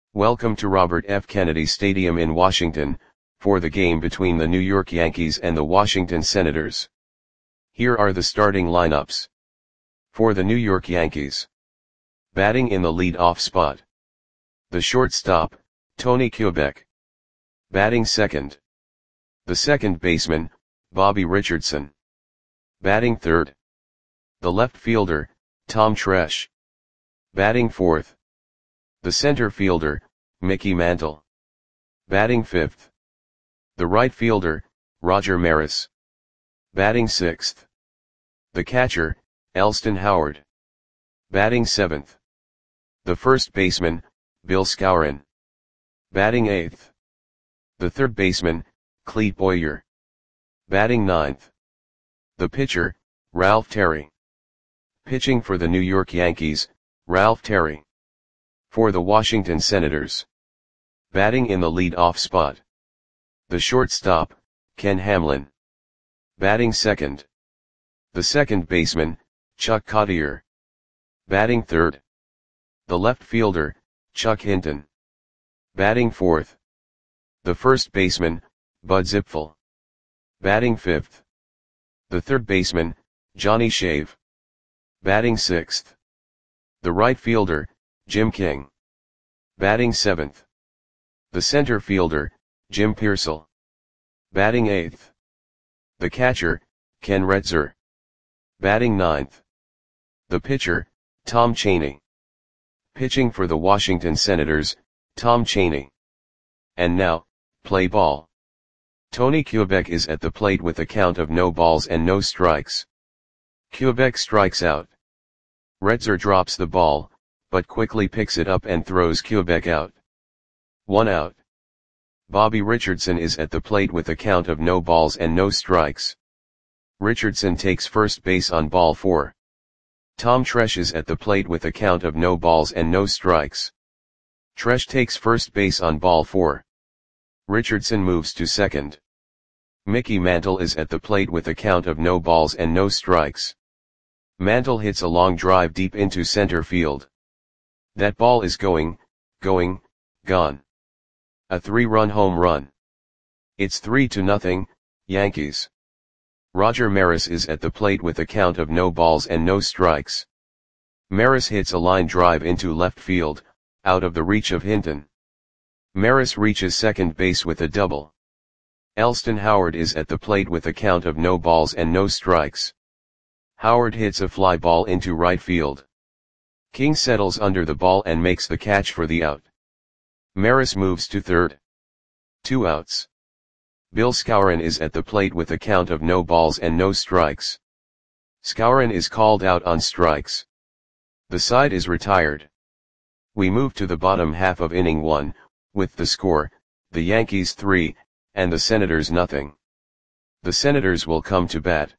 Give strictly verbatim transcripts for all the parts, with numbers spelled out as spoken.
Welcome to Robert F. Kennedy Stadium in Washington, for the game between the New York Yankees and the Washington Senators. Here are the starting lineups. For the New York Yankees. Batting in the lead-off spot. The shortstop, Tony Kubek. Batting second. The second baseman, Bobby Richardson. Batting third. The left fielder, Tom Tresh. Batting fourth. The center fielder, Mickey Mantle. Batting fifth. The right fielder, Roger Maris. Batting sixth. The catcher, Elston Howard. Batting seventh. The first baseman, Bill Skowron. Batting eighth. The third baseman, Clete Boyer. Batting ninth. The pitcher, Ralph Terry. Pitching for the New York Yankees, Ralph Terry. For the Washington Senators. Batting in the lead-off spot. The shortstop, Ken Hamlin. Batting second. The second baseman, Chuck Cottier. Batting third. The left fielder, Chuck Hinton. Batting fourth. The first baseman, Bud Zipfel. Batting fifth. The third baseman, Johnny Shave. Batting sixth. The right fielder, Jim King. Batting seventh. The center fielder, Jim Piersall. Batting eighth. The catcher, Ken Retzer. Batting ninth. The pitcher, Tom Cheney. Pitching for the Washington Senators, Tom Cheney. And now, play ball. Tony Kubek is at the plate with a count of no balls and no strikes. Kubek strikes out. Retzer drops the ball, but quickly picks it up and throws Kubek out. One out. Bobby Richardson is at the plate with a count of no balls and no strikes. Richardson takes first base on ball four. Tom Tresh is at the plate with a count of no balls and no strikes. Tresh takes first base on ball four. Richardson moves to second. Mickey Mantle is at the plate with a count of no balls and no strikes. Mantle hits a long drive deep into center field. That ball is going, going, gone. A three-run home run. It's three to nothing, Yankees. Roger Maris is at the plate with a count of no balls and no strikes. Maris hits a line drive into left field, out of the reach of Hinton. Maris reaches second base with a double. Elston Howard is at the plate with a count of no balls and no strikes. Howard hits a fly ball into right field. King settles under the ball and makes the catch for the out. Maris moves to third. Two outs. Bill Skowron is at the plate with a count of no balls and no strikes. Skowron is called out on strikes. The side is retired. We move to the bottom half of inning one, with the score, the Yankees three, and the Senators nothing. The Senators will come to bat.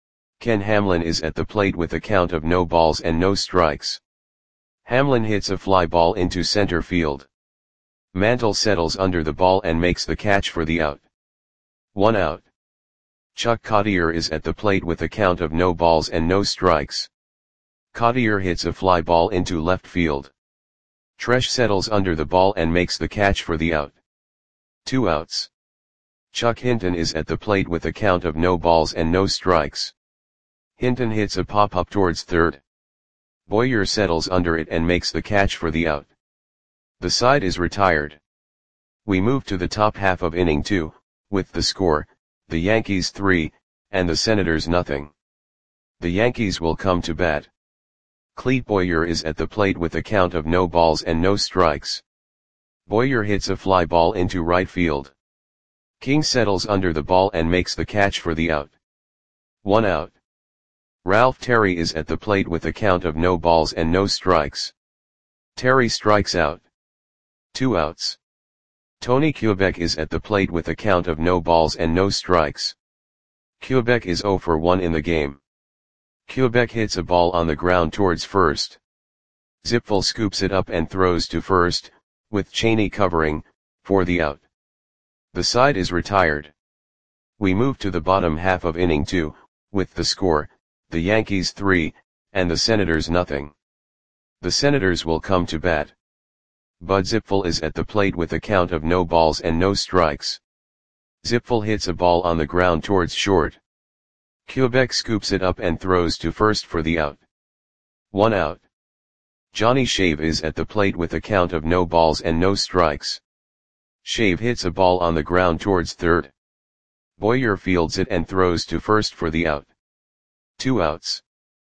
Ken Hamlin is at the plate with a count of no balls and no strikes. Hamlin hits a fly ball into center field. Mantle settles under the ball and makes the catch for the out. One out. Chuck Cottier is at the plate with a count of no balls and no strikes. Cottier hits a fly ball into left field. Tresh settles under the ball and makes the catch for the out. Two outs. Chuck Hinton is at the plate with a count of no balls and no strikes. Hinton hits a pop-up towards third. Boyer settles under it and makes the catch for the out. The side is retired. We move to the top half of inning two, with the score, the Yankees three, and the Senators nothing. The Yankees will come to bat. Clete Boyer is at the plate with a count of no balls and no strikes. Boyer hits a fly ball into right field. King settles under the ball and makes the catch for the out. One out. Ralph Terry is at the plate with a count of no balls and no strikes. Terry strikes out. Two outs. Tony Kubek is at the plate with a count of no balls and no strikes. Kubek is zero for one in the game. Kubek hits a ball on the ground towards first. Zipfel scoops it up and throws to first, with Cheney covering, for the out. The side is retired. We move to the bottom half of inning two, with the score, the Yankees three, and the Senators nothing. The Senators will come to bat. Bud Zipfel is at the plate with a count of no balls and no strikes. Zipfel hits a ball on the ground towards short. Quebec scoops it up and throws to first for the out. One out. Johnny Shave is at the plate with a count of no balls and no strikes. Shave hits a ball on the ground towards third. Boyer fields it and throws to first for the out. Two outs.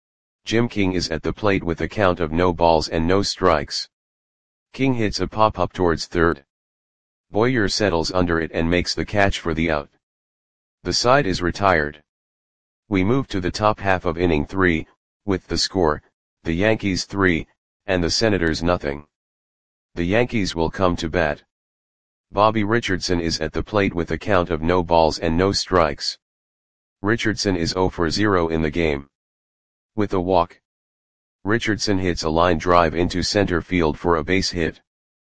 Jim King is at the plate with a count of no balls and no strikes. King hits a pop-up towards third. Boyer settles under it and makes the catch for the out. The side is retired. We move to the top half of inning three, with the score, the Yankees three, and the Senators nothing. The Yankees will come to bat. Bobby Richardson is at the plate with a count of no balls and no strikes. Richardson is zero for zero in the game. With a walk, Richardson hits a line drive into center field for a base hit.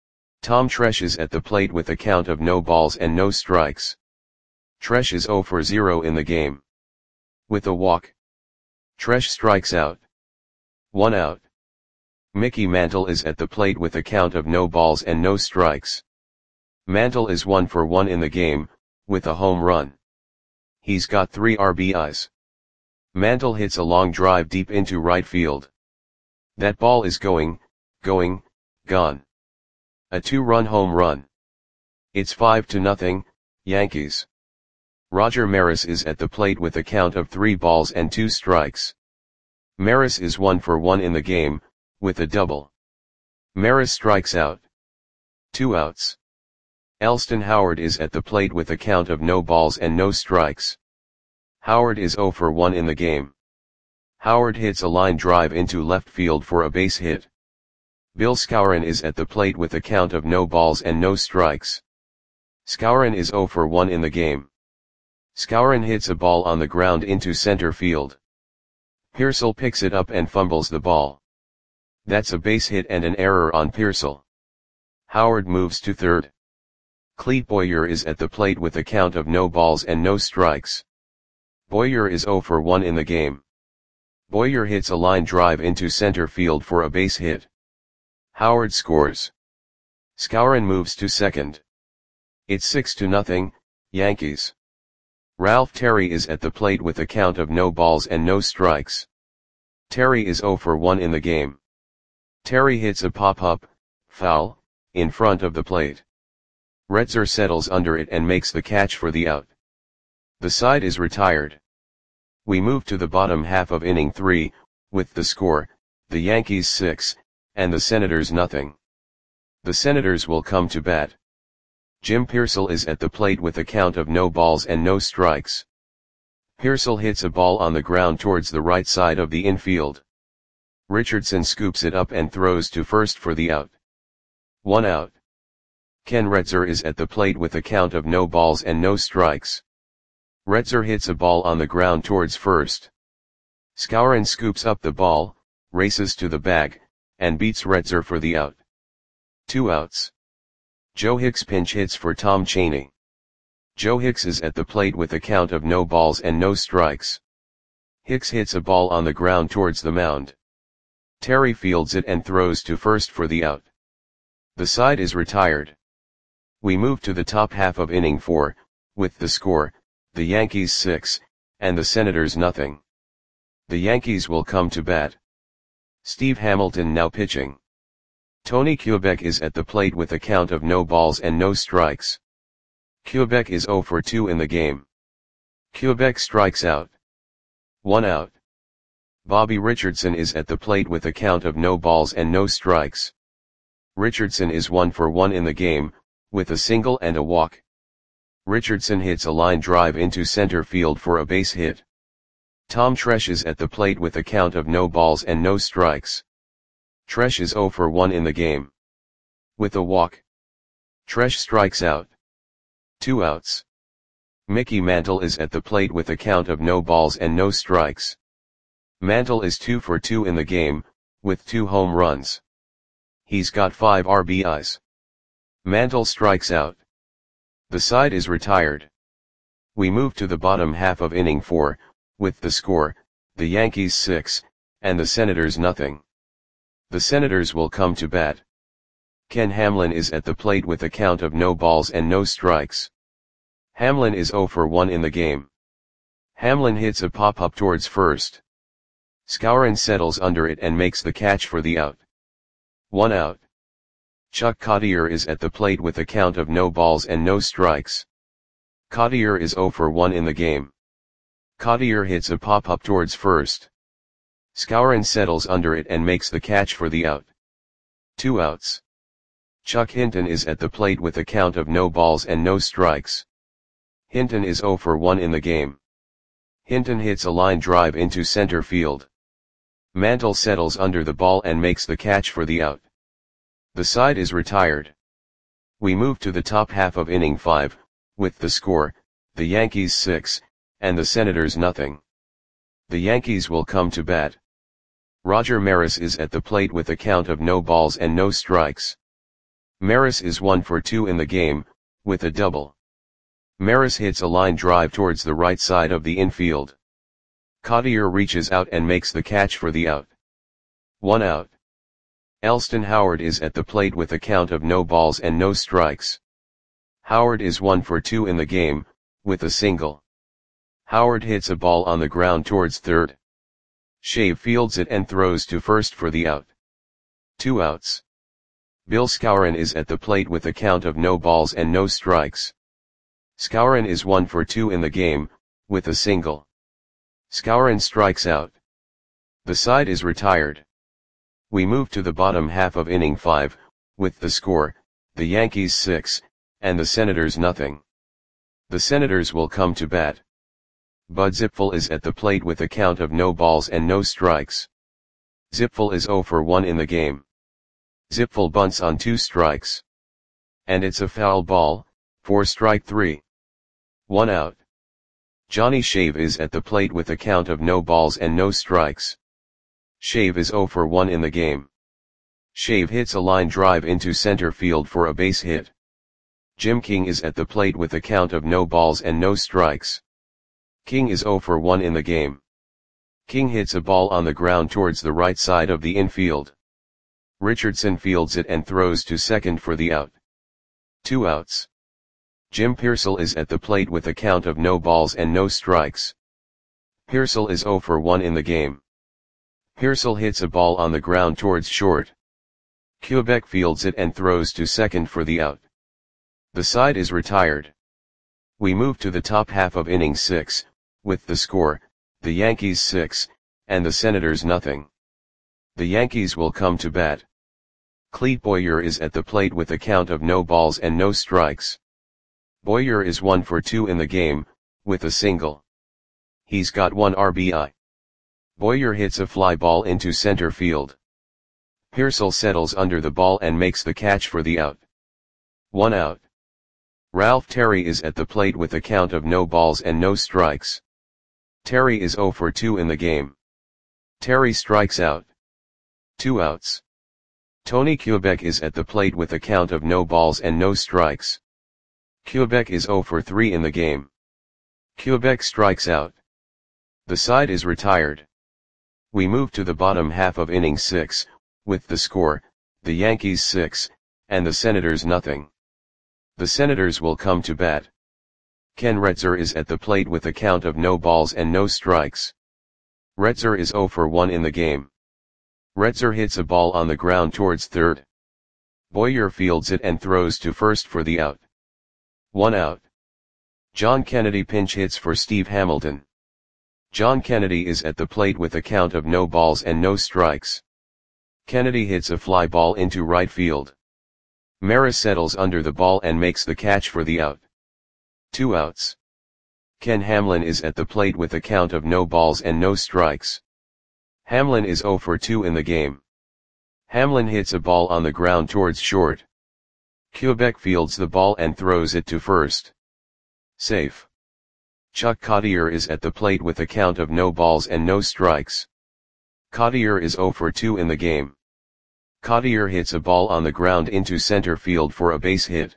Tom Tresh is at the plate with a count of no balls and no strikes. Tresh is zero for zero in the game. With a walk, Tresh strikes out. One out. Mickey Mantle is at the plate with a count of no balls and no strikes. Mantle is one for one in the game, with a home run. He's got three R B Is. Mantle hits a long drive deep into right field. That ball is going, going, gone. A two-run home run. It's five to nothing, Yankees. Roger Maris is at the plate with a count of three balls and two strikes. Maris is one for one in the game, with a double. Maris strikes out. Two outs. Elston Howard is at the plate with a count of no balls and no strikes. Howard is zero for one in the game. Howard hits a line drive into left field for a base hit. Bill Skowron is at the plate with a count of no balls and no strikes. Skowron is zero for one in the game. Skowron hits a ball on the ground into center field. Pearsall picks it up and fumbles the ball. That's a base hit and an error on Pearsall. Howard moves to third. Clete Boyer is at the plate with a count of no balls and no strikes. Boyer is zero for one in the game. Boyer hits a line drive into center field for a base hit. Howard scores. Skowron moves to second. It's six to nothing, Yankees. Ralph Terry is at the plate with a count of no balls and no strikes. Terry is zero for one in the game. Terry hits a pop-up, foul, in front of the plate. Retzer settles under it and makes the catch for the out. The side is retired. We move to the bottom half of inning three, with the score, the Yankees six, and the Senators nothing. The Senators will come to bat. Jim Pearsall is at the plate with a count of no balls and no strikes. Pearsall hits a ball on the ground towards the right side of the infield. Richardson scoops it up and throws to first for the out. One out. Ken Retzer is at the plate with a count of no balls and no strikes. Retzer hits a ball on the ground towards first. Skowron scoops up the ball, races to the bag, and beats Retzer for the out. Two outs. Joe Hicks pinch hits for Tom Chaney. Joe Hicks is at the plate with a count of no balls and no strikes. Hicks hits a ball on the ground towards the mound. Terry fields it and throws to first for the out. The side is retired. We move to the top half of inning four, with the score, the Yankees six, and the Senators nothing. The Yankees will come to bat. Steve Hamilton now pitching. Tony Quebec is at the plate with a count of no balls and no strikes. Quebec is zero for two in the game. Quebec strikes out. One out. Bobby Richardson is at the plate with a count of no balls and no strikes. Richardson is one for one in the game, with a single and a walk. Richardson hits a line drive into center field for a base hit. Tom Tresh is at the plate with a count of no balls and no strikes. Tresh is zero for one in the game. With a walk, Tresh strikes out. Two outs. Mickey Mantle is at the plate with a count of no balls and no strikes. Mantle is two for two in the game, with two home runs. He's got five R B Is. Mantle strikes out. The side is retired. We move to the bottom half of inning four, with the score, the Yankees six, and the Senators nothing. The Senators will come to bat. Ken Hamlin is at the plate with a count of no balls and no strikes. Hamlin is zero for one in the game. Hamlin hits a pop-up towards first. Skowron settles under it and makes the catch for the out. One out. Chuck Cottier is at the plate with a count of no balls and no strikes. Cottier is zero for one in the game. Cottier hits a pop-up towards first. Skowron settles under it and makes the catch for the out. Two outs. Chuck Hinton is at the plate with a count of no balls and no strikes. Hinton is zero for one in the game. Hinton hits a line drive into center field. Mantle settles under the ball and makes the catch for the out. The side is retired. We move to the top half of inning five, with the score, the Yankees six, and the Senators nothing. The Yankees will come to bat. Roger Maris is at the plate with a count of no balls and no strikes. Maris is one for two in the game, with a double. Maris hits a line drive towards the right side of the infield. Cottier reaches out and makes the catch for the out. One out. Elston Howard is at the plate with a count of no balls and no strikes. Howard is one for two in the game, with a single. Howard hits a ball on the ground towards third. Shave fields it and throws to first for the out. Two outs. Bill Skowron is at the plate with a count of no balls and no strikes. Skowron is one for two in the game, with a single. Skowron strikes out. The side is retired. We move to the bottom half of inning five, with the score, the Yankees six, and the Senators nothing. The Senators will come to bat. Bud Zipfel is at the plate with a count of no balls and no strikes. Zipfel is zero for one in the game. Zipfel bunts on two strikes. And it's a foul ball, for strike three. One out. Johnny Shave is at the plate with a count of no balls and no strikes. Shave is zero for one in the game. Shave hits a line drive into center field for a base hit. Jim King is at the plate with a count of no balls and no strikes. King is zero for one in the game. King hits a ball on the ground towards the right side of the infield. Richardson fields it and throws to second for the out. Two outs. Jim Piersall is at the plate with a count of no balls and no strikes. Piersall is zero for one in the game. Piersall hits a ball on the ground towards short. Quebec fields it and throws to second for the out. The side is retired. We move to the top half of inning six, with the score, the Yankees six, and the Senators nothing. The Yankees will come to bat. Clete Boyer is at the plate with a count of no balls and no strikes. Boyer is one for two in the game, with a single. He's got one R B I. Boyer hits a fly ball into center field. Piersall settles under the ball and makes the catch for the out. One out. Ralph Terry is at the plate with a count of no balls and no strikes. Terry is zero for two in the game. Terry strikes out. Two outs. Tony Quebec is at the plate with a count of no balls and no strikes. Quebec is zero for three in the game. Quebec strikes out. The side is retired. We move to the bottom half of inning six, with the score, the Yankees six, and the Senators nothing. The Senators will come to bat. Ken Retzer is at the plate with a count of no balls and no strikes. Retzer is zero for one in the game. Retzer hits a ball on the ground towards third. Boyer fields it and throws to first for the out. One out. John Kennedy pinch hits for Steve Hamilton. John Kennedy is at the plate with a count of no balls and no strikes. Kennedy hits a fly ball into right field. Maris settles under the ball and makes the catch for the out. Two outs. Ken Hamlin is at the plate with a count of no balls and no strikes. Hamlin is zero for two in the game. Hamlin hits a ball on the ground towards short. Quebec fields the ball and throws it to first. Safe. Chuck Cottier is at the plate with a count of no balls and no strikes. Cottier is zero for two in the game. Cottier hits a ball on the ground into center field for a base hit.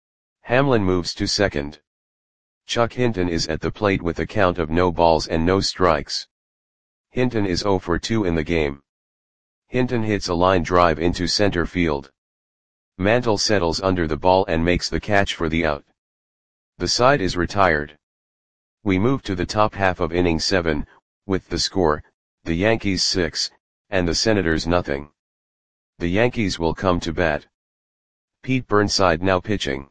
Hamlin moves to second. Chuck Hinton is at the plate with a count of no balls and no strikes. Hinton is zero for two in the game. Hinton hits a line drive into center field. Mantle settles under the ball and makes the catch for the out. The side is retired. We move to the top half of inning seven, with the score, the Yankees six, and the Senators nothing. The Yankees will come to bat. Pete Burnside now pitching.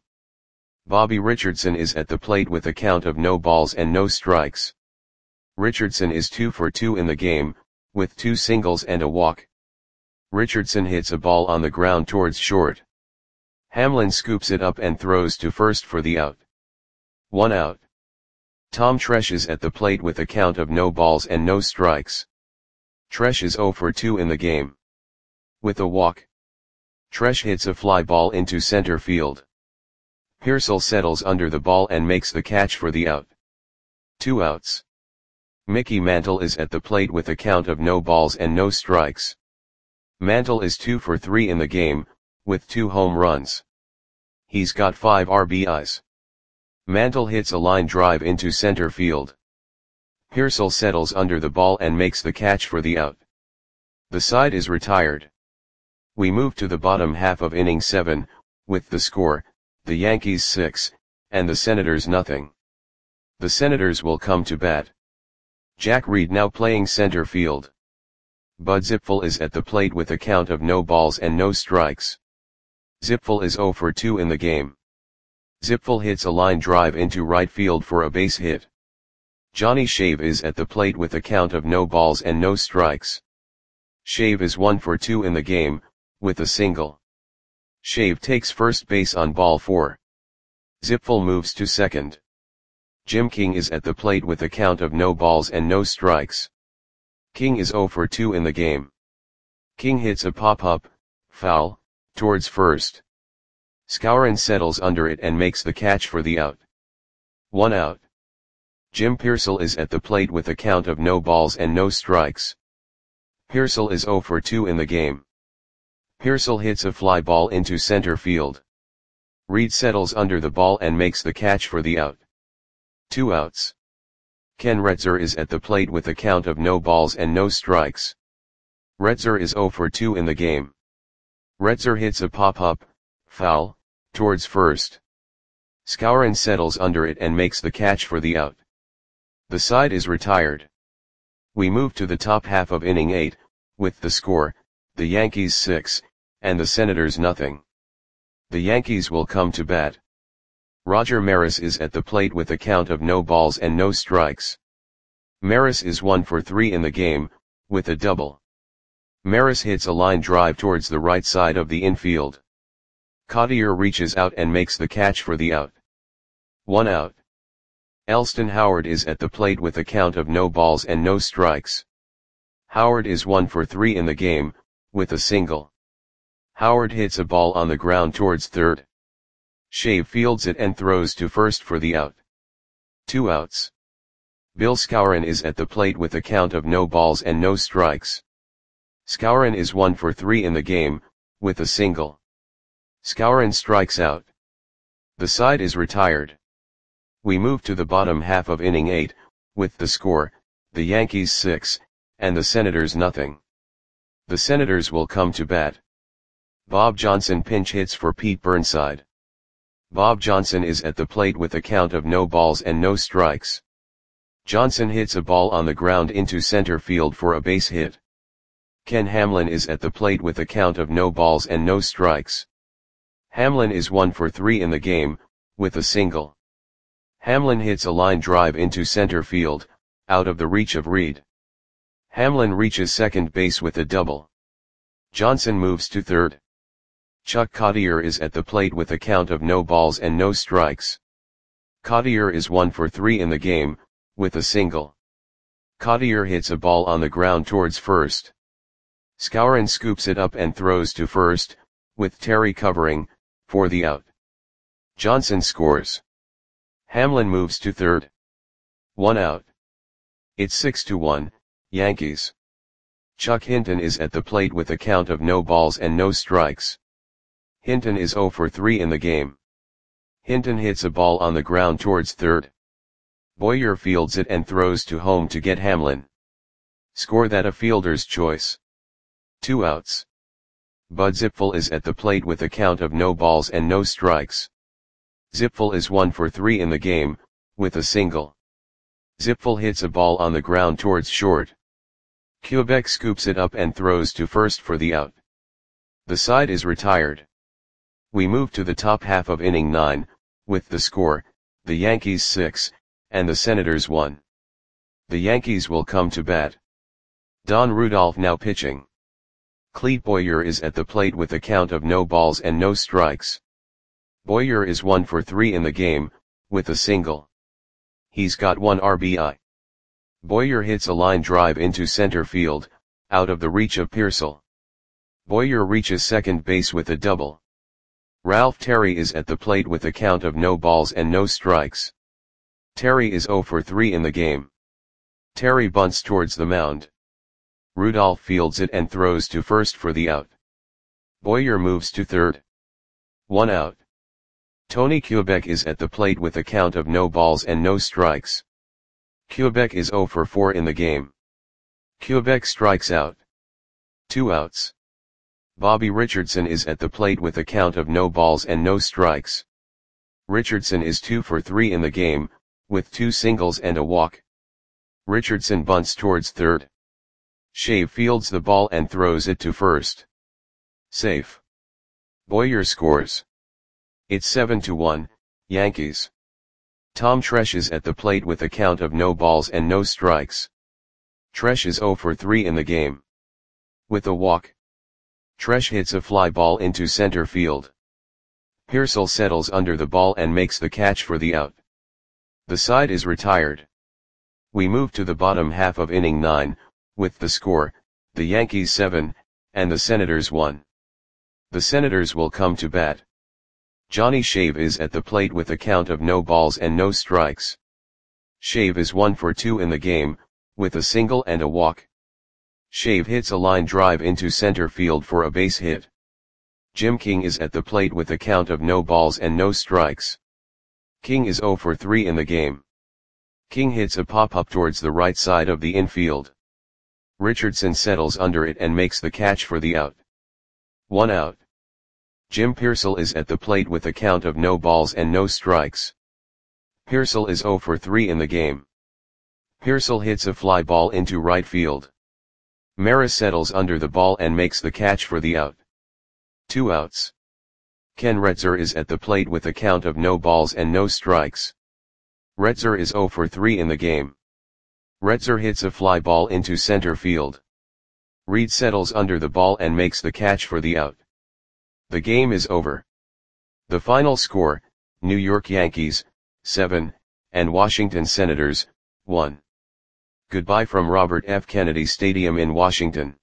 Bobby Richardson is at the plate with a count of no balls and no strikes. Richardson is two for two in the game, with two singles and a walk. Richardson hits a ball on the ground towards short. Hamlin scoops it up and throws to first for the out. One out. Tom Tresh is at the plate with a count of no balls and no strikes. Tresh is zero for two in the game. With a walk. Tresh hits a fly ball into center field. Pearsall settles under the ball and makes the catch for the out. Two outs. Mickey Mantle is at the plate with a count of no balls and no strikes. Mantle is two for three in the game, with two home runs. He's got five R B Is. Mantle hits a line drive into center field. Pearsall settles under the ball and makes the catch for the out. The side is retired. We move to the bottom half of inning seven, with the score, the Yankees six, and the Senators nothing. The Senators will come to bat. Jack Reed now playing center field. Bud Zipfel is at the plate with a count of no balls and no strikes. Zipfel is zero for two in the game. Zipfel hits a line drive into right field for a base hit. Johnny Shave is at the plate with a count of no balls and no strikes. Shave is one for two in the game, with a single. Shave takes first base on ball four. Zipfel moves to second. Jim King is at the plate with a count of no balls and no strikes. King is zero for two in the game. King hits a pop-up, foul, towards first. Skowron settles under it and makes the catch for the out. One out. Jim Pearsall is at the plate with a count of no balls and no strikes. Pearsall is zero for two in the game. Pearsall hits a fly ball into center field. Reed settles under the ball and makes the catch for the out. Two outs. Ken Retzer is at the plate with a count of no balls and no strikes. Retzer is zero for two in the game. Retzer hits a pop-up, foul, towards first. Skowron settles under it and makes the catch for the out. The side is retired. We move to the top half of inning eight, with the score, the Yankees six, and the Senators nothing. The Yankees will come to bat. Roger Maris is at the plate with a count of no balls and no strikes. Maris is one for three in the game, with a double. Maris hits a line drive towards the right side of the infield. Cottier reaches out and makes the catch for the out. One out. Elston Howard is at the plate with a count of no balls and no strikes. Howard is one for three in the game, with a single. Howard hits a ball on the ground towards third. Shave fields it and throws to first for the out. Two outs. Bill Skowron is at the plate with a count of no balls and no strikes. Skowron is one for three in the game, with a single. Skowron strikes out. The side is retired. We move to the bottom half of inning eight, with the score, the Yankees six, and the Senators nothing. The Senators will come to bat. Bob Johnson pinch hits for Pete Burnside. Bob Johnson is at the plate with a count of no balls and no strikes. Johnson hits a ball on the ground into center field for a base hit. Ken Hamlin is at the plate with a count of no balls and no strikes. Hamlin is one for three in the game, with a single. Hamlin hits a line drive into center field, out of the reach of Reed. Hamlin reaches second base with a double. Johnson moves to third. Chuck Cottier is at the plate with a count of no balls and no strikes. Cottier is one for three in the game, with a single. Cottier hits a ball on the ground towards first. Skowron scoops it up and throws to first, with Terry covering, for the out. Johnson scores. Hamlin moves to third. One out. It's six to one, Yankees. Chuck Hinton is at the plate with a count of no balls and no strikes. Hinton is zero for three in the game. Hinton hits a ball on the ground towards third. Boyer fields it and throws to home to get Hamlin. Score that a fielder's choice. Two outs. Bud Zipfel is at the plate with a count of no balls and no strikes. Zipfel is one for three in the game, with a single. Zipfel hits a ball on the ground towards short. Quebec scoops it up and throws to first for the out. The side is retired. We move to the top half of inning nine, with the score, the Yankees six, and the Senators one. The Yankees will come to bat. Don Rudolph now pitching. Clete Boyer is at the plate with a count of no balls and no strikes. Boyer is one for three in the game, with a single. He's got one R B I. Boyer hits a line drive into center field, out of the reach of Pearsall. Boyer reaches second base with a double. Ralph Terry is at the plate with a count of no balls and no strikes. Terry is zero for three in the game. Terry bunts towards the mound. Rudolph fields it and throws to first for the out. Boyer moves to third. One out. Tony Quebec is at the plate with a count of no balls and no strikes. Quebec is zero for four in the game. Quebec strikes out. Two outs. Bobby Richardson is at the plate with a count of no balls and no strikes. Richardson is two for three in the game, with two singles and a walk. Richardson bunts towards third. Shave fields the ball and throws it to first. Safe. Boyer scores. It's seven to one, Yankees. Tom Tresh is at the plate with a count of no balls and no strikes. Tresh is zero for three in the game. With a walk. Tresh hits a fly ball into center field. Pearsall settles under the ball and makes the catch for the out. The side is retired. We move to the bottom half of inning nine, with the score, the Yankees seven, and the Senators one. The Senators will come to bat. Johnny Shave is at the plate with a count of no balls and no strikes. Shave is one for two in the game, with a single and a walk. Shave hits a line drive into center field for a base hit. Jim King is at the plate with a count of no balls and no strikes. King is zero for three in the game. King hits a pop-up towards the right side of the infield. Richardson settles under it and makes the catch for the out. One out. Jim Pearsall is at the plate with a count of no balls and no strikes. Pearsall is zero for three in the game. Pearsall hits a fly ball into right field. Maris settles under the ball and makes the catch for the out. Two outs. Ken Retzer is at the plate with a count of no balls and no strikes. Retzer is zero for three in the game. Retzer hits a fly ball into center field. Reed settles under the ball and makes the catch for the out. The game is over. The final score, New York Yankees, seven, and Washington Senators, one. Goodbye from Robert F. Kennedy Stadium in Washington.